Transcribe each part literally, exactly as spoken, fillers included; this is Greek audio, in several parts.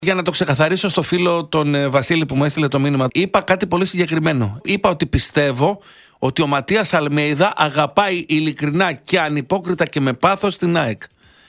Για να το ξεκαθαρίσω στο φίλο τον ε, Βασίλη που μου έστειλε το μήνυμα, είπα κάτι πολύ συγκεκριμένο. Είπα ότι πιστεύω ότι ο Ματίας Αλμέιδα αγαπάει ειλικρινά και ανυπόκριτα και με πάθος την ΑΕΚ.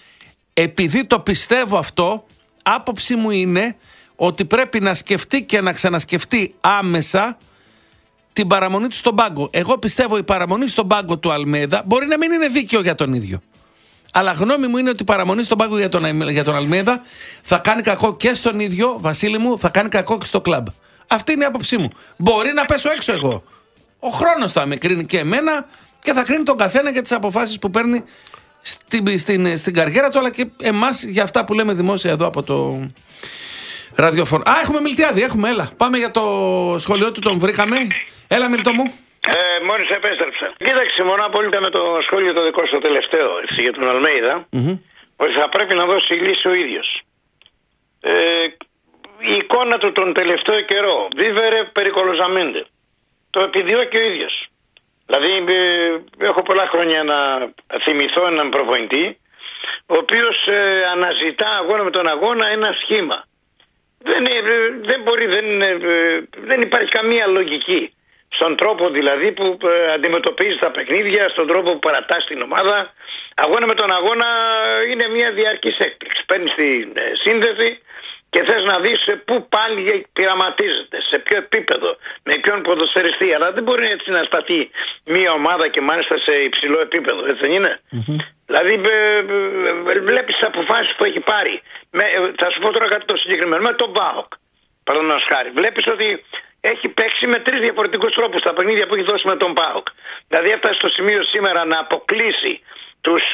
Επειδή το πιστεύω αυτό, άποψη μου είναι ότι πρέπει να σκεφτεί και να ξανασκεφτεί άμεσα την παραμονή του στον πάγκο. Εγώ πιστεύω η παραμονή στον πάγκο του Αλμέιδα μπορεί να μην είναι δίκαιο για τον ίδιο. Αλλά γνώμη μου είναι ότι η παραμονή στον πάγκο για τον, για τον Αλμέιδα θα κάνει κακό και στον ίδιο, Βασίλη μου, θα κάνει κακό και στο κλαμπ. Αυτή είναι η άποψή μου. Μπορεί να πέσω έξω εγώ. Ο χρόνος θα με κρίνει και εμένα και θα κρίνει τον καθένα για τις αποφάσεις που παίρνει στην, στην, στην καριέρα του, αλλά και εμάς για αυτά που λέμε δημόσια εδώ από το ραδιόφωνο. Α, έχουμε Μιλτιάδη, έχουμε, έλα. Πάμε για το σχολείο του, τον βρήκαμε. Έλα, Μιλτό μου. Ε, μόλις επέστρεψα. Κοίταξε, μόνο απόλυτα με το σχόλιο το δικό σου το τελευταίο, έτσι, για τον Αλμέιδα, mm-hmm. ότι θα πρέπει να δώσει λύση ο ίδιος. Ε, η εικόνα του τον τελευταίο καιρό, βίβερε περικολοζαμέντε. Το επιδιώκει ο ίδιος. Δηλαδή, ε, έχω πολλά χρόνια να θυμηθώ έναν προπονητή, ο οποίος ε, αναζητά αγώνα με τον αγώνα ένα σχήμα. Δεν, ε, δεν μπορεί, δεν, ε, δεν υπάρχει καμία λογική. Στον τρόπο δηλαδή που ε, αντιμετωπίζει τα παιχνίδια, στον τρόπο που παρατάσσει την ομάδα. Αγώνα με τον αγώνα είναι μια διαρκής έκπληξη. Παίρνεις τη ε, σύνδεση και θες να δεις πού πάλι πειραματίζεται, σε ποιο επίπεδο, με ποιον ποδοσφαιριστή. Αλλά δεν μπορεί έτσι να σταθεί μια ομάδα και μάλιστα σε υψηλό επίπεδο, έτσι δεν είναι. Mm-hmm. Δηλαδή ε, ε, βλέπεις τις αποφάσεις που έχει πάρει. Με, ε, θα σου πω τώρα κάτι το συγκεκριμένο. Με τον ΠΑΟΚ, παραδείγματος χάρη. Βλέπεις ότι έχει παίξει με τρεις διαφορετικούς τρόπους τα παιχνίδια που έχει δώσει με τον ΠΑΟΚ. Δηλαδή έφτασε στο σημείο σήμερα να αποκλείσει τους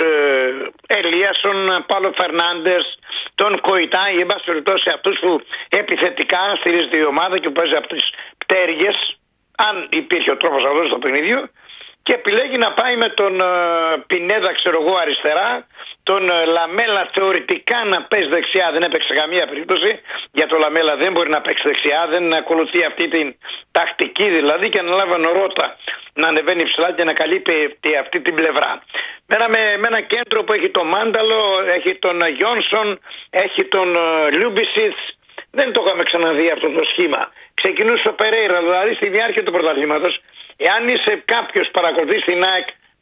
ε, Ελίασον, Πάλο Φερνάντες, τον Κοϊτάι, εν πάση περιπτώσει αυτούς που επιθετικά στηρίζεται η ομάδα και που παίζει από τις πτέρυγες, αν υπήρχε ο τρόπος αυτός στο παιχνίδιο, και επιλέγει να πάει με τον ε, Πινέδα, ξέρω εγώ, αριστερά, τον ε, Λαμέλα θεωρητικά να παίζει δεξιά, δεν έπαιξε καμία περίπτωση. Για το Λαμέλα δεν μπορεί να παίξει δεξιά, δεν ακολουθεί αυτή την τακτική δηλαδή, και αναλάβει ο Ρότα να ανεβαίνει ψηλά και να καλύπτει αυτή την πλευρά. Μένα με, με ένα κέντρο που έχει τον Μάνταλο, έχει τον Γιόνσον, έχει τον ε, Λιούμπισιτς. Δεν το είχαμε ξαναδεί αυτό το σχήμα. Ξεκινούσε ο Περέιρα, δηλαδή στη διάρκεια του πρωταθλήματος. Εάν είσαι κάποιος παρακολουθεί στην ΑΕΚ,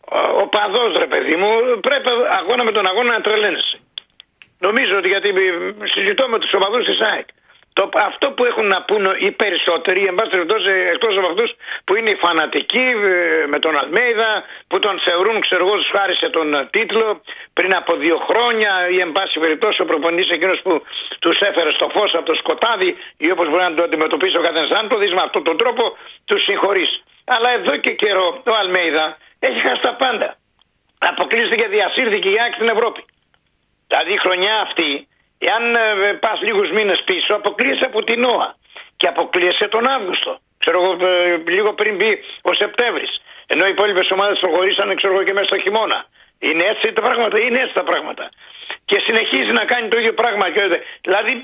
ο παδός, ρε παιδί μου, πρέπει αγώνα με τον αγώνα να τρελαίνεσαι. Νομίζω ότι, γιατί συζητώ με τους οπαδούς της ΑΕΚ, το, αυτό που έχουν να πούν οι περισσότεροι, εν πάση περιπτώσει, εκτός από αυτούς που είναι οι φανατικοί με τον Αλμέιδα, που τον θεωρούν, ξέρω εγώ, τους χάρισε τον τίτλο πριν από δύο χρόνια, ή εν πάση περιπτώσει ο προπονητής εκείνος που τους έφερε στο φως από το σκοτάδι, ή όπως μπορεί να το αντιμετωπίσει ο καθένας. Αν το δεις με αυτόν τον τρόπο, τους συγχωρείς. Αλλά εδώ και καιρό ο Αλμέιδα έχει χάσει τα πάντα. Αποκλείστηκε, διασύρθηκε η ΑΕΚ στην Ευρώπη. Δηλαδή η χρονιά αυτή, εάν ε, πας λίγους μήνες πίσω, αποκλείεσαι από την ΟΑ και αποκλείεσαι τον Αύγουστο. Ξέρω εγώ, ε, λίγο πριν μπει ο Σεπτέμβρης. Ενώ οι υπόλοιπες ομάδες προχωρήσαν, ξέρω εγώ, και μέσα στο χειμώνα. Είναι έτσι τα πράγματα, είναι έτσι τα πράγματα. Και συνεχίζει να κάνει το ίδιο πράγμα. Δηλαδή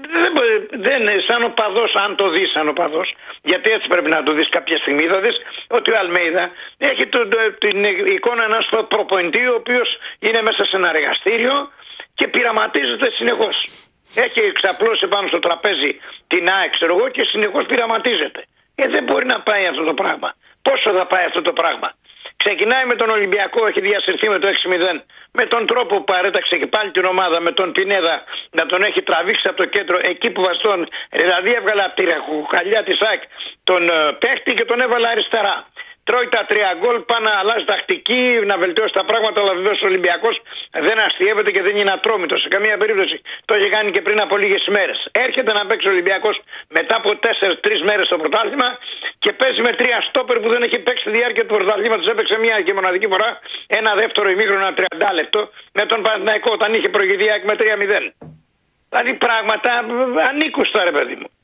δεν, δεν σαν οπαδός, αν το δεις σαν οπαδός, γιατί έτσι πρέπει να το δεις κάποια στιγμή, θα δεις ότι ο Αλμέιδα έχει το, το, την εικόνα ενός προπονητή ο οποίος είναι μέσα σε ένα εργαστήριο και πειραματίζεται συνεχώς. Έχει ξαπλώσει πάνω στο τραπέζι την ΑΕΚ, ξέρω εγώ, και συνεχώς πειραματίζεται. Ε, δεν μπορεί να πάει αυτό το πράγμα. Πόσο θα πάει αυτό το πράγμα? Ξεκινάει με τον Ολυμπιακό, έχει διασυρθεί με το έξι μηδέν. Με τον τρόπο που παρέταξε και πάλι την ομάδα, με τον Πινέδα να τον έχει τραβήξει από το κέντρο, εκεί που βαστόν, δηλαδή έβγαλε από τη ραχοκαλιά της ΑΕΚ τον uh, παίχτη και τον έβαλε αριστερά. Τρώει τα τρία γκολ, πάει να αλλάζει τακτική, να βελτιώσει τα πράγματα, αλλά βεβαίως ο Ολυμπιακός δεν αστιεύεται και δεν είναι ατρόμητος σε καμία περίπτωση. Το είχε κάνει και πριν από λίγες ημέρες. Έρχεται να παίξει ο Ολυμπιακός μετά από τέσσερις τρεις μέρες στο πρωτάθλημα και παίζει με τρία στόπερ που δεν έχει παίξει στη διάρκεια του πρωταθλήματος. Έπαιξε μια και μοναδική φορά ένα δεύτερο ημίχρονο, ένα τριάντα λεπτό με τον Παναθηναϊκό όταν είχε προηγηθεί με τρία μηδέν. Δηλαδή πράγματα ανήκουστα, ρε παιδί μου.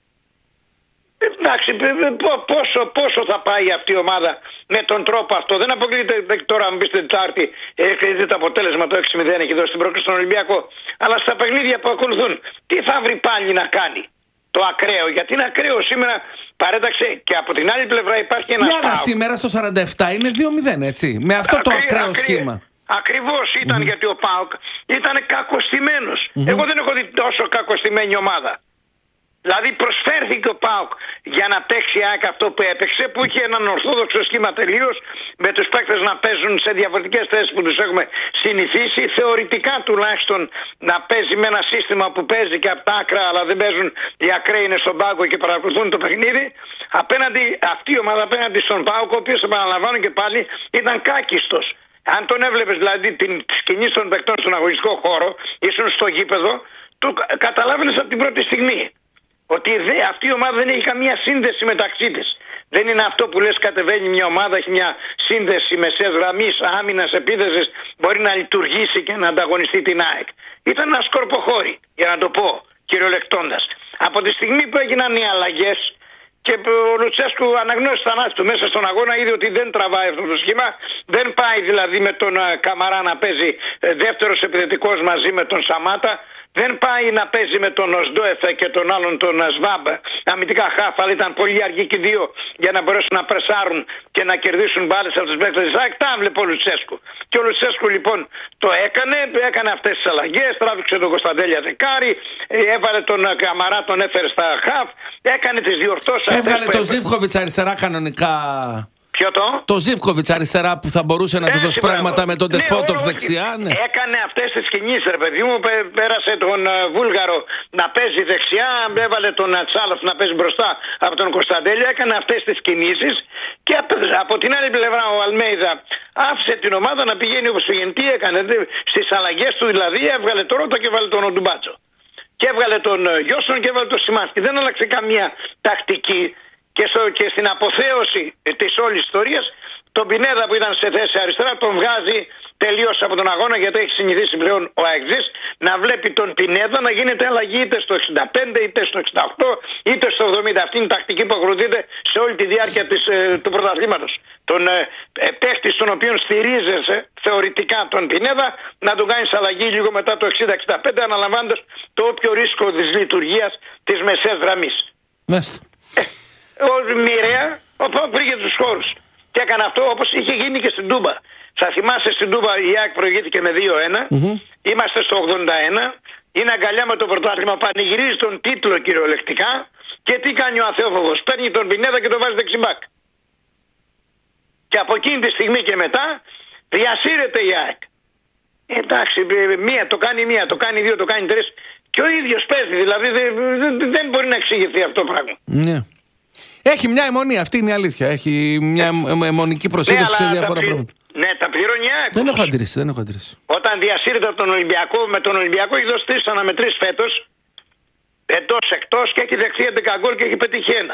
Εντάξει, πόσο, πόσο θα πάει αυτή η ομάδα με τον τρόπο αυτό? Δεν αποκλείεται τώρα, αν μπει την Τετάρτη, έχει το αποτέλεσμα το έξι μηδέν, έχει δώσει την πρόκληση στον Ολυμπιακό. Αλλά στα παιχνίδια που ακολουθούν, τι θα βρει πάλι να κάνει? Το ακραίο, γιατί είναι ακραίο. Σήμερα παρέταξε και από την άλλη πλευρά υπάρχει ένα. Ναι, σήμερα στο σαράντα επτά είναι δύο μηδέν, έτσι. Με αυτό Ακρι, το ακραίο ακρι, σχήμα. Ακριβώς ήταν, mm-hmm. γιατί ο ΠΑΟΚ ήταν κακοστημένος. Mm-hmm. Εγώ δεν έχω δει τόσο κακοστημένη ομάδα. Δηλαδή προσφέρθηκε ο ΠΑΟΚ για να παίξει η ΑΕΚ αυτό που έπαιξε, που είχε έναν ορθόδοξο σχήμα τελείως, με τους παίκτες να παίζουν σε διαφορετικές θέσεις που τους έχουμε συνηθίσει, θεωρητικά τουλάχιστον να παίζει με ένα σύστημα που παίζει και από τα άκρα, αλλά δεν παίζουν, οι ακραίοι είναι στον πάγκο και παρακολουθούν το παιχνίδι. Απέναντι, αυτή η ομάδα απέναντι στον ΠΑΟΚ, ο οποίος, επαναλαμβάνω και πάλι, ήταν κάκιστος. Αν τον έβλεπες δηλαδή την σκηνή των παικτών στον αγωνιστικό χώρο, ήσουν στο γήπεδο, το καταλάβαινες από την πρώτη στιγμή. Ότι δε, αυτή η ομάδα δεν έχει καμία σύνδεση μεταξύ της. Δεν είναι αυτό που λες, κατεβαίνει μια ομάδα, έχει μια σύνδεση μεσαίας γραμμής, άμυνας, επίθεσης, μπορεί να λειτουργήσει και να ανταγωνιστεί την ΑΕΚ. Ήταν ένα σκορποχώρι, για να το πω κυριολεκτώντας. Από τη στιγμή που έγιναν οι αλλαγές και ο Λουτσέσκου αναγνώρισε θανάτου του μέσα στον αγώνα, είδε ότι δεν τραβάει αυτό το σχήμα. Δεν πάει δηλαδή με τον Καμαρά να παίζει δεύτερος επιθετικός μαζί με τον Σαμάτα. Δεν πάει να παίζει με τον Οσντόεφε και τον άλλον τον Σβάμπ αμυντικά χάφ, αλλά ήταν πολύ αργοί και οι δύο για να μπορέσουν να πρεσάρουν και να κερδίσουν μπάλες από τους παίκτες της ΑΕΚ. Τα έβλεπε ο Λουτσέσκου. Και ο Λουτσέσκου λοιπόν το έκανε, έκανε αυτές τις αλλαγές, τράβηξε τον Κωνσταντέλια δεκάρι, έβαλε τον Καμαρά, τον έφερε στα χάφ, έκανε τις διορθώσεις. Έβγαλε τον Ζίβκοβιτς αριστερά κανονικά. Ποιο το? Το Ζίβκοβιτς αριστερά που θα μπορούσε να του δώσει Έτσι, πράγματα μπράβο. με τον Ντεσπότοφ ναι, δεξιά. Ναι. Έκανε αυτές τις κινήσεις, ρε παιδί μου. Πέρασε τον uh, Βούλγαρο να παίζει δεξιά, έβαλε τον Τσάλοφ να παίζει μπροστά από τον Κωνσταντέλια. Έκανε αυτές τις κινήσεις και από, από την άλλη πλευρά ο Αλμέιδα άφησε την ομάδα να πηγαίνει όπως πηγαίνει. Τι έκανε? Στις αλλαγές του δηλαδή έβγαλε τον Ρότο και έβαλε τον Οντουμπάτσο. Και έβγαλε τον Γιώσον και έβαλε τον Σιμάνσκι. Δεν άλλαξε καμία τακτική. Και, στο, και στην αποθέωση της όλης ιστορίας, τον Πινέδα που ήταν σε θέση αριστερά τον βγάζει τελείως από τον αγώνα, γιατί έχει συνηθίσει πλέον ο Αεξής να βλέπει τον Πινέδα να γίνεται αλλαγή είτε στο εξήντα πέντε είτε στο εξήντα οκτώ είτε στο εβδομήντα. Αυτή είναι η τακτική που ακολουθείται σε όλη τη διάρκεια της, ε, του πρωταθλήματος. Τον ε, ε, παίχτη στον οποίο στηρίζεσαι θεωρητικά τον Πινέδα να τον κάνεις αλλαγή λίγο μετά το εξήντα εξήντα πέντε, αναλαμβάνοντας το όποιο ρίσκο της λειτουργίας της μεσαίας γραμμής. Ε, μοιραία ο ΠΑΟΚ βρήκε τους χώρους και έκανε αυτό όπως είχε γίνει και στην Τούμπα. Θα θυμάσαι, στην Τούμπα η ΑΕΚ προηγήθηκε με δύο ένα, mm-hmm. Είμαστε στο ογδόντα ένα, είναι αγκαλιά με το πρωτάθλημα, πανηγυρίζει τον τίτλο κυριολεκτικά και τι κάνει ο Αθεόφοβος? Παίρνει τον Πινέδα και τον βάζει δεξιμπάκ. Και από εκείνη τη στιγμή και μετά διασύρεται η ΑΕΚ. Εντάξει, μία το κάνει μία, το κάνει δύο, το κάνει τρεις και ο ίδιος παίζει, δηλαδή δεν, δεν μπορεί να εξηγηθεί αυτό το πράγμα. Yeah. Έχει μια αιμονή, αυτή είναι η αλήθεια. Έχει μια αιμονική προσήλωση ναι, σε διάφορα πράγματα. Ναι, τα πληρώνει η ΑΕΚ. Δεν έχω αντιρρήσει, δεν έχω αντιρρήσει. Όταν διασύρεται από τον Ολυμπιακό, με τον Ολυμπιακό έχει δώσει τρεις αναμετρήσεις φέτος, εντός εκτός, και έχει δεχθεί έντεκα γκολ και έχει πετύχει ένα.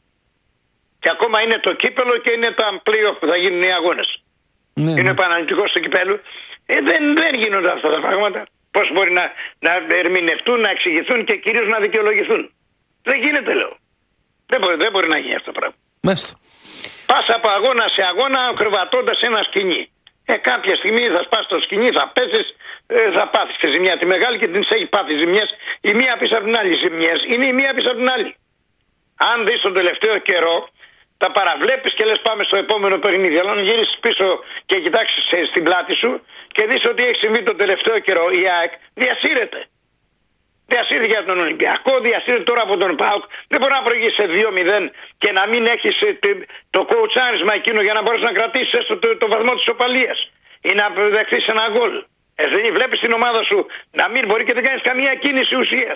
Και ακόμα είναι το κύπελο και είναι τα play-off που θα γίνουν οι αγώνες. Ναι, είναι ναι. επαναληπτικός στο κυπέλο. Ε, δεν, δεν γίνονται αυτά τα πράγματα. Πώς μπορεί να, να ερμηνευτούν, να εξηγηθούν και κυρίως να δικαιολογηθούν? Δεν γίνεται, λέω. Δεν μπορεί, δεν μπορεί να γίνει αυτό το πράγμα. Μάλιστα. Πας από αγώνα σε αγώνα κρεβατώντας ένα σκηνή. Ε, κάποια στιγμή θα σπάσει το σκηνή, θα πέσεις, ε, θα πάθεις τη ζημιά. Τη μεγάλη και την έχει πάθει ζημιές. Η μία πίσω από την άλλη ζημιές. Είναι η μία πίσω από την άλλη. Αν δεις τον τελευταίο καιρό, τα παραβλέπεις και λες πάμε στο επόμενο παιχνίδι. Αλλά αν γυρίσεις πίσω και κοιτάξεις στην πλάτη σου και δεις ότι έχει συμβεί τον τελευταίο καιρό, η ΑΕΚ διασύρεται. Διασύρθηκε από τον Ολυμπιακό, διασύρεται τώρα από τον ΠΑΟΚ. Δεν μπορεί να προηγήσει σε δύο μηδέν και να μην έχεις το κοουτσάρισμα εκείνο για να μπορείς να κρατήσεις έστω το, το βαθμό της οπαλίας ή να δεχθείς ένα γκολ. Ε, δεν βλέπεις την ομάδα σου να μην μπορεί και δεν κάνεις καμία κίνηση ουσίας.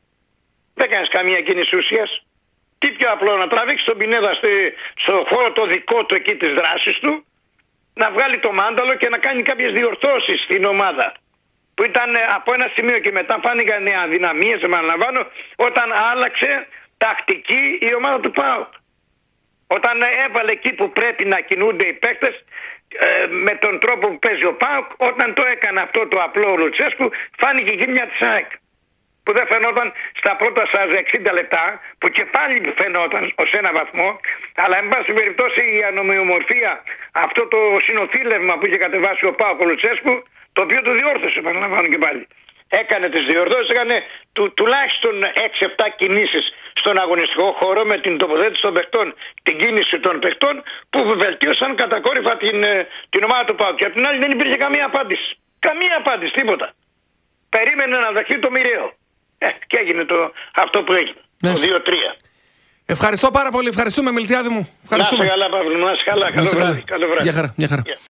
Δεν κάνεις καμία κίνηση ουσίας. Τι πιο απλό, να τραβήξει τον Πινέδα στο χώρο το δικό του εκεί της δράσης του, να βγάλει το μάνταλο και να κάνει κάποιες διορθώσεις στην ομάδα. Που ήταν από ένα σημείο και μετά φάνηκαν αδυναμίες, επαναλαμβάνω, όταν άλλαξε τακτική η ομάδα του ΠΑΟΚ. Όταν έβαλε εκεί που πρέπει να κινούνται οι παίκτες ε, με τον τρόπο που παίζει ο ΠΑΟΚ, όταν το έκανε αυτό το απλό ο Λουτσέσκου, φάνηκε η γύμνια της ΑΕΚ. Που δεν φαινόταν στα πρώτα σας εξήντα λεπτά, που και πάλι φαινόταν ως ένα βαθμό, αλλά εν πάση περιπτώσει η ανομοιομορφία, αυτό το συνοθήλευμα που είχε κατεβάσει ο ΠΑΟΚ ο Λουτσέσκου, το οποίο το διόρθωσε, επαναλαμβάνω και πάλι. Έκανε τις διορθώσεις, έκανε του, τουλάχιστον έξι επτά κινήσεις στον αγωνιστικό χώρο με την τοποθέτηση των παιχτών, την κίνηση των παιχτών που βελτίωσαν κατακόρυφα την, την ομάδα του ΠΑΟΚ. Και απ' την άλλη δεν υπήρχε καμία απάντηση. Καμία απάντηση, τίποτα. Περίμενε να δεχτεί το μοιραίο. Ε, και έγινε το, αυτό που έγινε. Το δύο τρία. Ευχαριστώ πάρα πολύ. Ευχαριστούμε, Μιλτιάδη μου. Να είσαι καλά, Παύλο. Να είσαι καλά. Καλό βράδυ. Γεια χαρά. Γεια χαρά.